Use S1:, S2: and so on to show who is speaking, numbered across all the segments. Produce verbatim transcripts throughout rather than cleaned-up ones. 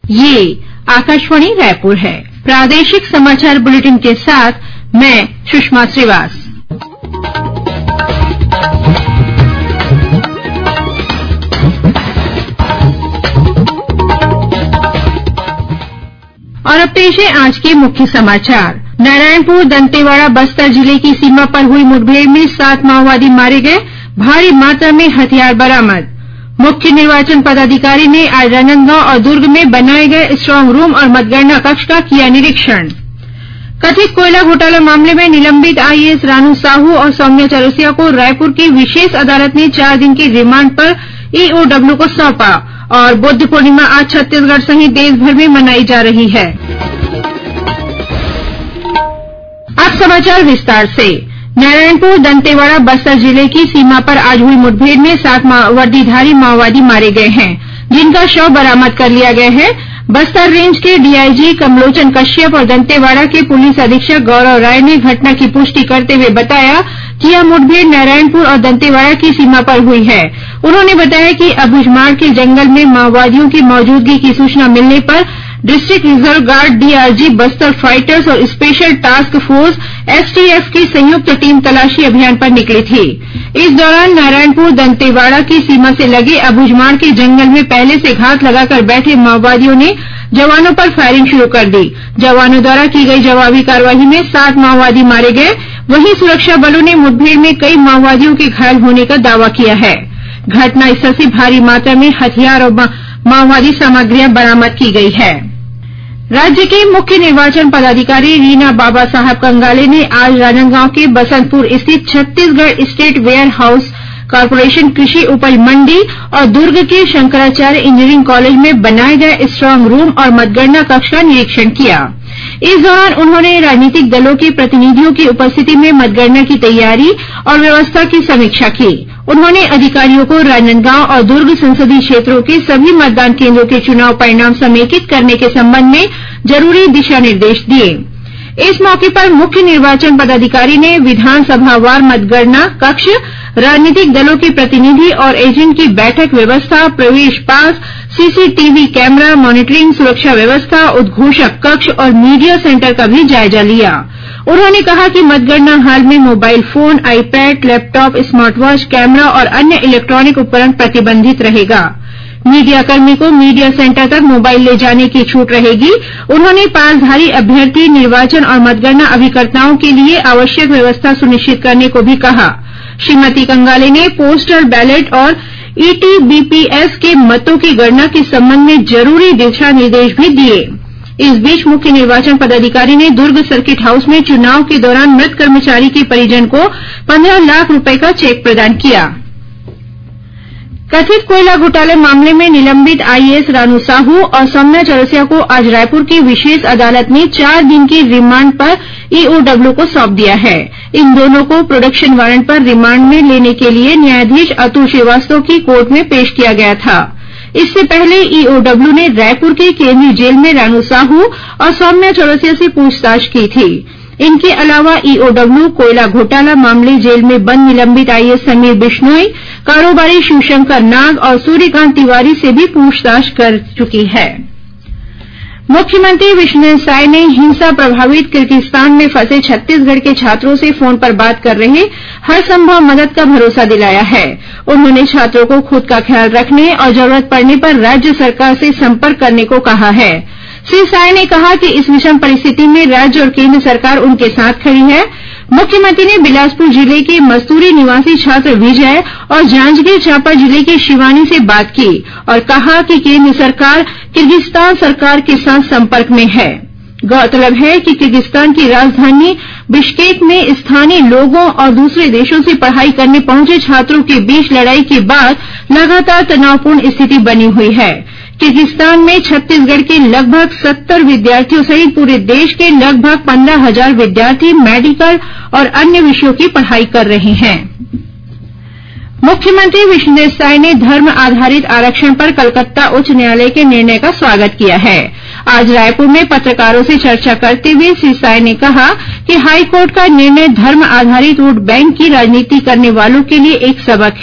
S1: ये आकाशवाणी रायपुर है। प्रादेशिक समाचार बुलेटिन के साथ मैं सुषमा श्रीवास। और अब पेश है आज के मुख्य समाचार। नारायणपुर दंतेवाड़ा बस्तर जिले की सीमा पर हुई मुठभेड़ में सात माओवादी मारे गए, भारी मात्रा में हथियार बरामद। मुख्य निर्वाचन पदाधिकारी ने आज राजनांदगांव और दुर्ग में बनाए गए स्ट्रांग रूम और मतगणना कक्ष का किया निरीक्षण। कथित कोयला घोटाला मामले में निलंबित आईएएस रानू साहू और सौम्या चौरसिया को रायपुर की विशेष अदालत ने चार दिन की रिमांड पर ईओडब्ल्यू को सौंपा और बुद्ध पूर्णिमा आज छत्तीसगढ़ सहित देश भर में मनाई जा रही है। अब समाचार विस्तार से। नारायणपुर दंतेवाड़ा बस्तर जिले की सीमा पर आज हुई मुठभेड़ में सात वर्दीधारी माओवादी मारे गए हैं, जिनका शव बरामद कर लिया गया है। बस्तर रेंज के डीआईजी कमलोचन कश्यप और दंतेवाड़ा के पुलिस अधीक्षक गौरव राय ने घटना की पुष्टि करते हुए बताया कि यह मुठभेड़ नारायणपुर और दंतेवाड़ा की सीमा पर हुई है। उन्होंने बताया कि अबुझमाड़ के जंगल में माओवादियों की मौजूदगी की सूचना मिलने पर district reserve guard DRG Bastar fighters और स्पेशल टास्क फोर्स एसटीएफ की संयुक्त टीम तलाशी अभियान पर निकली थी। इस दौरान नारायणपुर दंतेवाड़ा की सीमा से लगे अबुझमाड़ के जंगल में पहले से घात लगाकर बैठे माओवादियों ने जवानों पर फायरिंग शुरू कर दी। जवानों द्वारा की गई जवाबी कार्रवाई में सात माओवादी मारे गए। वहीं सुरक्षा बलों ने मुठभेड़ में कई माओवादियों के घायल होने का दावा किया है। घटनास्थल से भारी मात्रा में हथियार और माओवादी सामग्रियां बरामद की गई है। राज्य के मुख्य निर्वाचन पदाधिकारी रीना बाबा साहब कंगाले ने आज राजनांदगांव के बसंतपुर स्थित Chhattisgarh state warehouse corporation कृषि उपज मंडी और दुर्ग के शंकराचार्य इंजीनियरिंग कॉलेज में बनाए गए स्ट्रांग रूम और मतगणना कक्ष का निरीक्षण किया। इस दौरान उन्होंने राजनीतिक दलों के प्रतिनिधियों की उपस्थिति में मतगणना की तैयारी और व्यवस्था की समीक्षा की। उन्होंने अधिकारियों को राजनांदगांव और दुर्ग संसदीय क्षेत्रों के सभी मतदान केन्द्रों के चुनाव परिणाम समेकित करने के संबंध में जरूरी दिशा निर्देश दिए। इस मौके पर मुख्य निर्वाचन पदाधिकारी ने विधानसभावार मतगणना कक्ष, राजनीतिक दलों के प्रतिनिधि और एजेंट की बैठक व्यवस्था, प्रवेश पास, सीसीटीवी कैमरा मॉनिटरिंग, सुरक्षा व्यवस्था, उद्घोषक कक्ष और मीडिया सेंटर का भी जायजा लिया। उन्होंने कहा कि मतगणना हाल में mobile phone, iPad, laptop, smart watch, camera और अन्य इलेक्ट्रॉनिक उपकरण प्रतिबंधित रहेगा। मीडियाकर्मी को मीडिया सेंटर तक मोबाइल ले जाने की छूट रहेगी। उन्होंने पासधारी अभ्यर्थी, निर्वाचन और मतगणना अभिकर्ताओं के लिए आवश्यक व्यवस्था सुनिश्चित करने को भी कहा। श्रीमती कंगाले ने पोस्टल बैलेट और ईटीबीपीएस के मतों की गणना के संबंध में जरूरी दिशा निर्देश भी दिए। इस बीच मुख्य निर्वाचन पदाधिकारी ने दुर्ग सर्किट हाउस में चुनाव के दौरान मृत कर्मचारी के परिजन को पंद्रह लाख रुपए का चेक प्रदान किया। कथित कोयला घोटाले मामले में निलंबित आईएएस रानू साहू और सौम्या चौरसिया को आज रायपुर की विशेष अदालत ने चार दिन की रिमांड पर ईओडब्ल्यू को सौंप दिया है। इन दोनों को प्रोडक्शन वारंट पर रिमांड में लेने के लिए न्यायाधीश अतुल श्रीवास्तव की कोर्ट में पेश किया गया था। इससे पहले ईओडब्ल्यू ने रायपुर के केंद्रीय जेल में रानू साहू और सौम्या चौरसिया से पूछताछ की थी। इनके अलावा ईओडब्ल्यू कोयला घोटाला मामले जेल में बंद निलंबित आईएएस समीर बिश्नोई, कारोबारी शिवशंकर नाग और सूर्यकांत तिवारी से भी पूछताछ कर चुकी है। मुख्यमंत्री विष्णुदेव साय ने हिंसा प्रभावित किर्गिस्तान में फंसे छत्तीसगढ़ के छात्रों से फोन पर बात कर रहे हर संभव मदद का भरोसा दिलाया है। उन्होंने छात्रों को खुद का ख्याल रखने और जरूरत पड़ने पर राज्य सरकार से संपर्क करने को कहा है। श्री साय ने कहा कि इस विषम परिस्थिति में राज्य और केंद्र सरकार उनके साथ खड़ी है। मुख्यमंत्री ने बिलासपुर जिले के मस्तूरी निवासी छात्र विजय और जांजगीर चांपा जिले के शिवानी से बात की और कहा कि केंद्र सरकार किर्गिस्तान सरकार के साथ संपर्क में है। गौरतलब है कि किर्गिस्तान की राजधानी बिश्केक में स्थानीय लोगों और दूसरे देशों से पढ़ाई करने पहुंचे छात्रों के बीच लड़ाई के बाद लगातार तनावपूर्ण स्थिति बनी हुई है। किर्गिस्तान में छत्तीसगढ़ के लगभग सत्तर विद्यार्थियों सहित पूरे देश के लगभग पंद्रह हजार विद्यार्थी मेडिकल और अन्य विषयों की पढ़ाई कर रहे हैं। मुख्यमंत्री विष्णुदेव साय ने धर्म आधारित आरक्षण पर कलकत्ता उच्च न्यायालय के निर्णय का स्वागत किया है। आज रायपुर में पत्रकारों से चर्चा करते हुए श्री साय ने कहा कि हाईकोर्ट का निर्णय धर्म आधारित वोट बैंक की राजनीति करने वालों के लिए एक सबक है।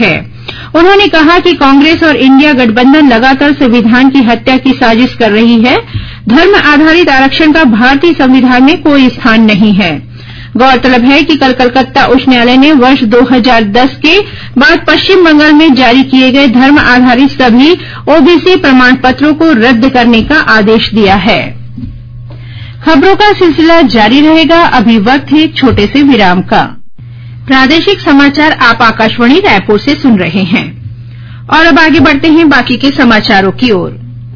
S1: उन्होंने कहा कि कांग्रेस और इंडिया गठबंधन लगातार संविधान की हत्या की साजिश कर रही है। धर्म आधारित आरक्षण का भारतीय संविधान में कोई स्थान नहीं है। गौरतलब है कि कल कलकत्ता उच्च न्यायालय ने वर्ष दो हज़ार दस के बाद पश्चिम बंगाल में जारी किए गए धर्म आधारित सभी ओबीसी प्रमाण पत्रों को रद्द करने का आदेश दिया है। खबरों का सिलसिला जारी रहेगा। अभी वक्त है एक छोटे से विराम का। प्रादेशिक समाचार आप आकाशवाणी रायपुर से सुन रहे हैं और अब आगे बढ़ते हैं बाकी के समाचारों की ओर।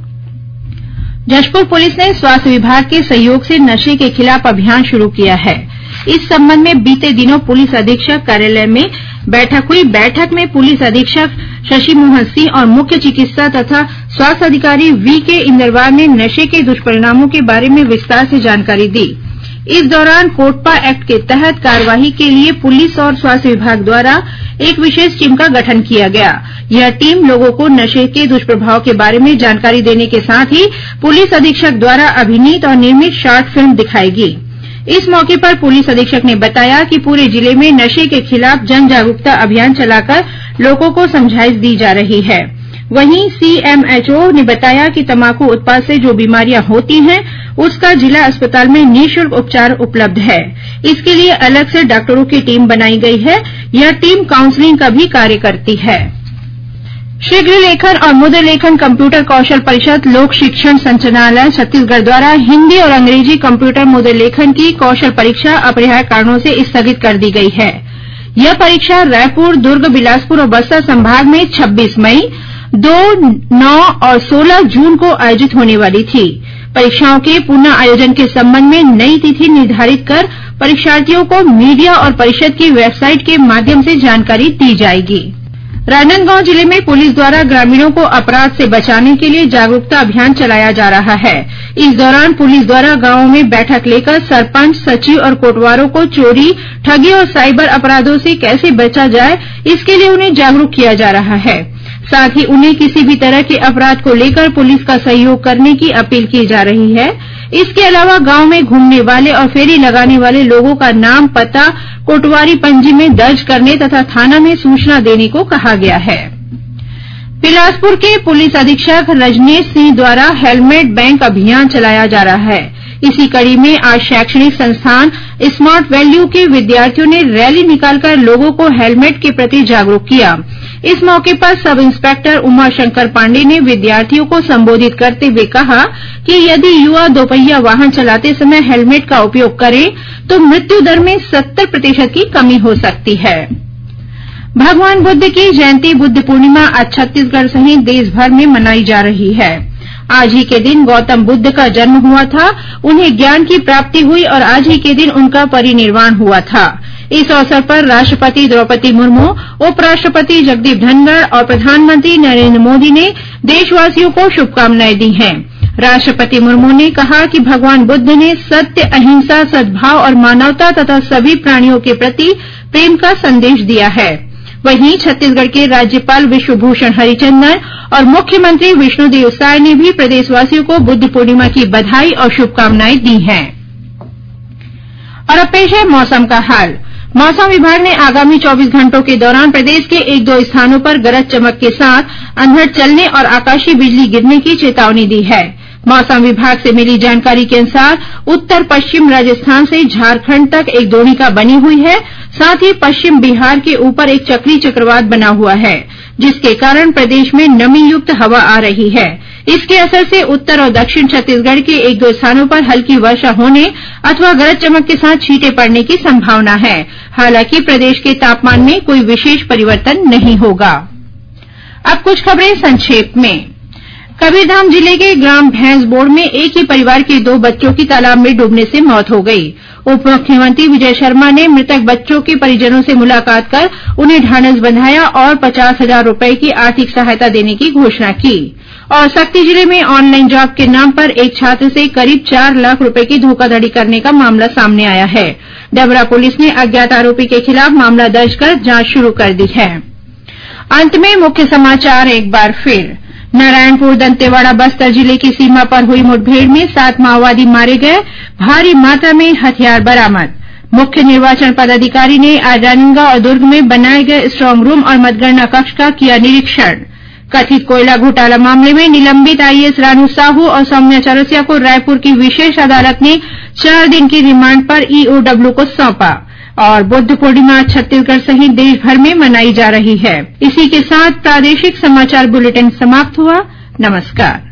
S1: जशपुर पुलिस ने स्वास्थ्य विभाग के सहयोग से नशे के खिलाफ अभियान शुरू किया है। इस संबंध में बीते दिनों पुलिस अधीक्षक कार्यालय में बैठक हुई। बैठक में पुलिस अधीक्षक शशि मोहन सिंह और मुख्य चिकित्सा तथा स्वास्थ्य अधिकारी वी के इंदरवार ने नशे के दुष्परिणामों के बारे में विस्तार से जानकारी दी। इस दौरान कोटपा एक्ट के तहत कार्यवाही के लिए पुलिस और स्वास्थ्य विभाग द्वारा एक विशेष टीम का गठन किया गया। यह टीम लोगों को नशे के दुष्प्रभाव के बारे में जानकारी देने के साथ ही पुलिस अधीक्षक द्वारा अभिनीत और निर्मित शॉर्ट फिल्म दिखाएगी। इस मौके पर पुलिस अधीक्षक ने बताया कि पूरे जिले में नशे के खिलाफ जन जागरूकता अभियान चलाकर लोगों को समझाइश दी जा रही है। वहीं सीएमएचओ ने बताया कि तम्बाकू उत्पाद से जो बीमारियां होती हैं उसका जिला अस्पताल में निःशुल्क उपचार उपलब्ध है। इसके लिए अलग से डॉक्टरों की टीम बनाई गई है। यह टीम काउंसलिंग का भी कार्य करती है। शीघ्र लेखन और मुद्र लेखन कंप्यूटर कौशल परिषद लोक शिक्षण संचालनालय छत्तीसगढ़ द्वारा हिन्दी और अंग्रेजी कंप्यूटर मुद्र लेखन की कौशल परीक्षा अपरिहार्य कारणों से स्थगित कर दी गई है। यह परीक्षा रायपुर, दुर्ग, बिलासपुर और बस्तर संभाग में छब्बीस मई, दो, नौ और सोलह जून को आयोजित होने वाली थी। परीक्षाओं के पुनः आयोजन के संबंध में नई तिथि निर्धारित कर परीक्षार्थियों को मीडिया और परिषद की वेबसाइट के माध्यम से जानकारी दी जाएगी। राजनांदगांव जिले में पुलिस द्वारा ग्रामीणों को अपराध से बचाने के लिए जागरूकता अभियान चलाया जा रहा है। इस दौरान पुलिस द्वारा गांवों में बैठक लेकर सरपंच, सचिव और कोटवारों को चोरी, ठगी और साइबर अपराधों से कैसे बचा जाए, इसके लिए उन्हें जागरूक किया जा रहा है। साथ ही उन्हें किसी भी तरह के अपराध को लेकर पुलिस का सहयोग करने की अपील की जा रही है। इसके अलावा गांव में घूमने वाले और फेरी लगाने वाले लोगों का नाम, पता कोटवारी पंजी में दर्ज करने तथा थाना में सूचना देने को कहा गया है। बिलासपुर के पुलिस अधीक्षक रजनेश सिंह द्वारा हेलमेट बैंक अभियान चलाया जा रहा है। इसी कड़ी में आज शैक्षणिक संस्थान स्मार्ट वैल्यू के विद्यार्थियों ने रैली निकालकर लोगों को हेलमेट के प्रति जागरूक किया। इस मौके पर सब इंस्पेक्टर उमाशंकर पांडे ने विद्यार्थियों को संबोधित करते हुए कहा कि यदि युवा दोपहिया वाहन चलाते समय हेलमेट का उपयोग करें तो मृत्यु दर में सत्तर प्रतिशत की कमी हो सकती है। भगवान बुद्ध की जयंती बुद्ध पूर्णिमा आज छत्तीसगढ़ सहित देश भर में मनाई जा रही है। आज ही के दिन गौतम बुद्ध का जन्म हुआ था, उन्हें ज्ञान की प्राप्ति हुई और आज ही के दिन उनका परिनिर्वाण हुआ था। इस अवसर पर राष्ट्रपति द्रौपदी मुर्मू, उपराष्ट्रपति जगदीप धनखड़ और प्रधानमंत्री नरेंद्र मोदी ने देशवासियों को शुभकामनाएं दी हैं। राष्ट्रपति मुर्मू ने कहा कि भगवान बुद्ध ने सत्य, अहिंसा, सद्भाव और मानवता तथा सभी प्राणियों के प्रति प्रेम का संदेश दिया है। वहीं छत्तीसगढ़ के राज्यपाल विश्वभूषण हरिचंदन और मुख्यमंत्री विष्णुदेव साय ने भी प्रदेशवासियों को बुद्ध पूर्णिमा की बधाई और शुभकामनाएं दी हैं। और अब पेश है मौसम का हाल। मौसम विभाग ने आगामी चौबीस घंटों के दौरान प्रदेश के एक दो स्थानों पर गरज चमक के साथ अंधड़ चलने और आकाशीय बिजली गिरने की चेतावनी दी है। मौसम विभाग से मिली जानकारी के अनुसार उत्तर पश्चिम राजस्थान से झारखंड तक एक द्रोणिका बनी हुई है। साथ ही पश्चिम बिहार के ऊपर एक चक्रीय चक्रवात बना हुआ है, जिसके कारण प्रदेश में नमी युक्त हवा आ रही है। इसके असर से उत्तर और दक्षिण छत्तीसगढ़ के एक दो स्थानों पर हल्की वर्षा होने अथवा गरज चमक के साथ छींटे पड़ने की संभावना है। हालांकि प्रदेश के तापमान में कोई विशेष परिवर्तन नहीं होगा। अब कुछ खबरें संक्षेप में। कबीरधाम जिले के ग्राम भैंसबोड़ में एक ही परिवार के दो बच्चों की तालाब में डूबने से मौत हो गई। उप मुख्यमंत्री विजय शर्मा ने मृतक बच्चों के परिजनों से मुलाकात कर उन्हें ढांढस बंधाया और पचास हजार रूपये की आर्थिक सहायता देने की घोषणा की। और सक्ती जिले में ऑनलाइन जॉब के नाम पर एक छात्र से करीब चार लाख रूपये की धोखाधड़ी करने का मामला सामने आया है। डबरा पुलिस ने अज्ञात आरोपी के खिलाफ मामला दर्ज कर जांच शुरू कर दी है। अंत में मुख्य समाचार एक बार फिर। नारायणपुर दंतेवाड़ा बस्तर जिले की सीमा पर हुई मुठभेड़ में सात माओवादी मारे गए, भारी मात्रा में हथियार बरामद। मुख्य निर्वाचन पदाधिकारी ने आज राजनांदगांव और दुर्ग में बनाए गए स्ट्रांग रूम और मतगणना कक्ष का किया निरीक्षण। कथित कोयला घोटाला मामले में निलंबित आईएएस रानू साहू और सौम्या चौरसिया को रायपुर की विशेष अदालत ने चार दिन की रिमांड पर ईओडब्ल्यू को सौंपा। और बुद्ध पूर्णिमा छत्तीसगढ़ सहित देशभर में मनाई जा रही है। इसी के साथ प्रादेशिक समाचार बुलेटिन समाप्त हुआ। नमस्कार।